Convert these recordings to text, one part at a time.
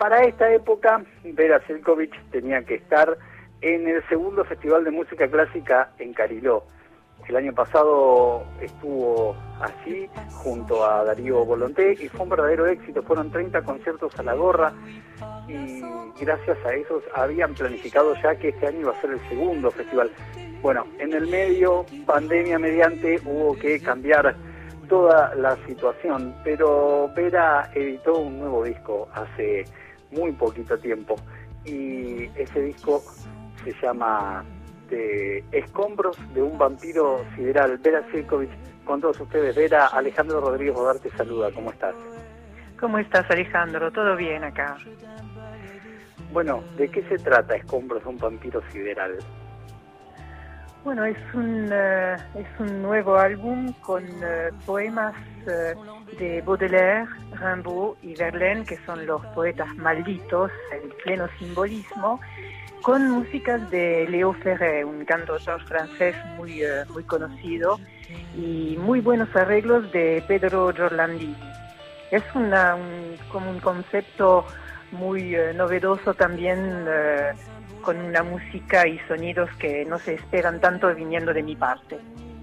para esta época, Vera Selkovic tenía que estar en el segundo Festival de Música Clásica en Cariló. El año pasado estuvo así, junto a Darío Volonté, y fue un verdadero éxito. Fueron 30 conciertos a la gorra, y gracias a esos habían planificado ya que este año iba a ser el segundo festival. Bueno, en el medio, pandemia mediante, hubo que cambiar toda la situación, pero Vera editó un nuevo disco hace muy poquito tiempo, y ese disco se llama Escombros de un vampiro sideral. Vera Selkovic con todos ustedes. Vera, Alejandro Rodríguez Bodar te saluda, ¿cómo estás? ¿Cómo estás, Alejandro? ¿Todo bien acá? Bueno, ¿de qué se trata Escombros de un vampiro sideral? Bueno, es un nuevo álbum con poemas de Baudelaire, Rimbaud y Verlaine, que son los poetas malditos, en pleno simbolismo, con músicas de Léo Ferré, un cantautor francés muy conocido, y muy buenos arreglos de Pedro Giorlandini. Es como un concepto muy novedoso también, con una música y sonidos que no se esperan tanto viniendo de mi parte.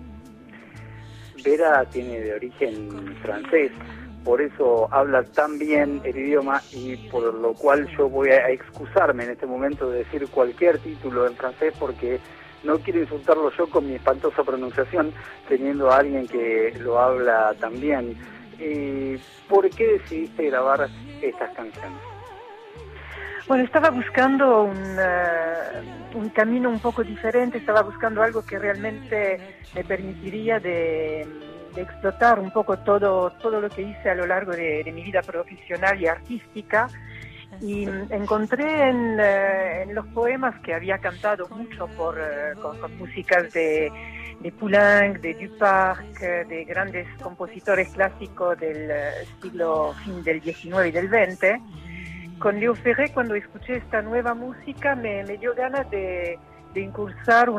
Vera tiene de origen francés, por eso habla tan bien el idioma, y por lo cual yo voy a excusarme en este momento de decir cualquier título en francés, porque no quiero insultarlo yo con mi espantosa pronunciación, teniendo a alguien que lo habla tan bien. ¿Por qué decidiste grabar estas canciones? Bueno, estaba buscando un camino un poco diferente, estaba buscando algo que realmente me permitiría de explotar un poco todo lo que hice a lo largo de mi vida profesional y artística, y encontré en los poemas que había cantado mucho con músicas de Poulenc, de Duparc, de grandes compositores clásicos del fin del XIX y del XX. Con Léo Ferré, cuando escuché esta nueva música, me dio ganas de incursar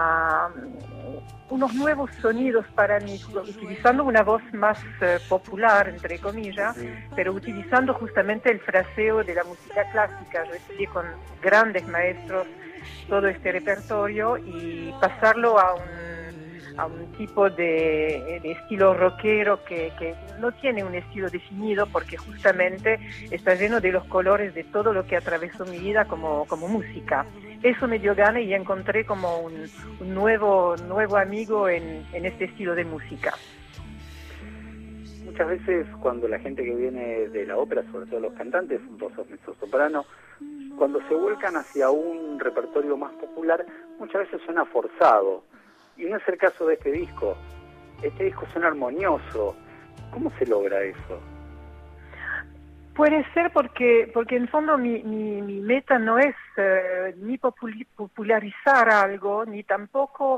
unos nuevos sonidos para mí, utilizando una voz más popular, entre comillas, pero utilizando justamente el fraseo de la música clásica. Yo estudié con grandes maestros todo este repertorio, y pasarlo a un tipo de estilo rockero que no tiene un estilo definido, porque justamente está lleno de los colores de todo lo que atravesó mi vida como música. Eso me dio ganas, y encontré como un nuevo amigo en este estilo de música. Muchas veces cuando la gente que viene de la ópera, sobre todo los cantantes, vos sos mezzosoprano, cuando se vuelcan hacia un repertorio más popular, muchas veces suena forzado. Y no es el caso de este disco. Este disco suena armonioso. ¿Cómo se logra eso? Puede ser porque en el fondo mi meta no es ni popularizar algo, ni tampoco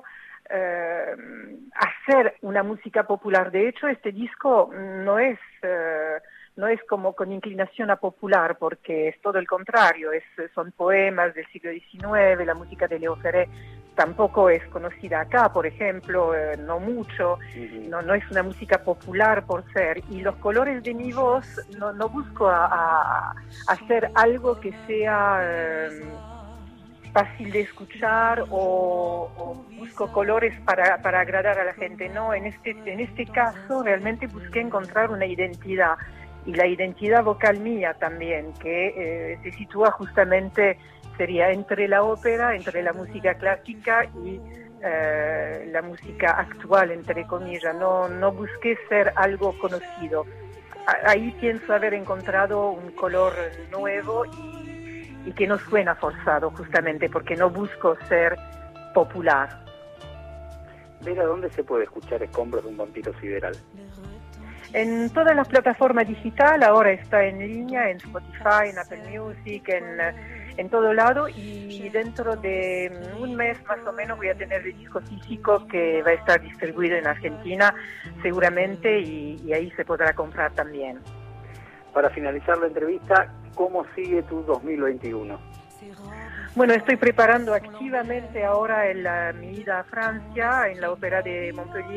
hacer una música popular. De hecho, este disco no es como con inclinación a popular, porque es todo el contrario. Son poemas del siglo XIX, la música de Léo Ferré tampoco es conocida acá, por ejemplo, no mucho, no es una música popular por ser, y los colores de mi voz no busco a hacer algo que sea fácil de escuchar, o busco colores para agradar a la gente. No, en este caso realmente busqué encontrar una identidad, y la identidad vocal mía también, que se sitúa justamente, sería entre la ópera, entre la música clásica y la música actual, entre comillas. No busqué ser algo conocido. Ahí pienso haber encontrado un color nuevo y que no suena forzado, justamente porque no busco ser popular. Vera, ¿dónde se puede escuchar Escombros de un vampiro sideral? En todas las plataformas digitales, ahora está en línea, en Spotify, en Apple Music, en todo lado, y dentro de un mes más o menos voy a tener el disco físico que va a estar distribuido en Argentina seguramente, y ahí se podrá comprar también. Para finalizar la entrevista, ¿cómo sigue tu 2021? Bueno, estoy preparando activamente ahora mi ida a Francia, en la ópera de Montpellier,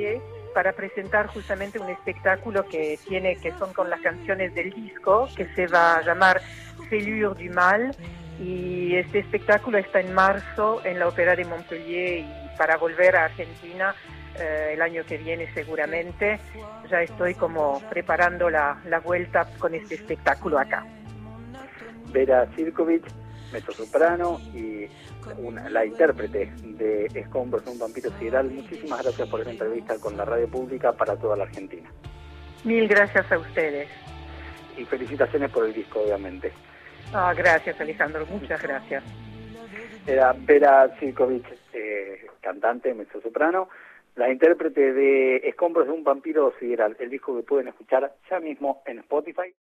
para presentar justamente un espectáculo que son con las canciones del disco, que se va a llamar Fêlure du Mal, y este espectáculo está en marzo en la Ópera de Montpellier, y para volver a Argentina el año que viene seguramente. Ya estoy como preparando la vuelta con este espectáculo acá. Vera Sirkovic, mezzosoprano y la intérprete de Escombros de un vampiro sideral. Muchísimas gracias por esta entrevista con la radio pública para toda la Argentina. Mil gracias a ustedes. Y felicitaciones por el disco, obviamente. Gracias, Alejandro, muchas gracias. Era Vera Sirkovic, cantante, mezzosoprano, la intérprete de Escombros de un vampiro sideral, el disco que pueden escuchar ya mismo en Spotify.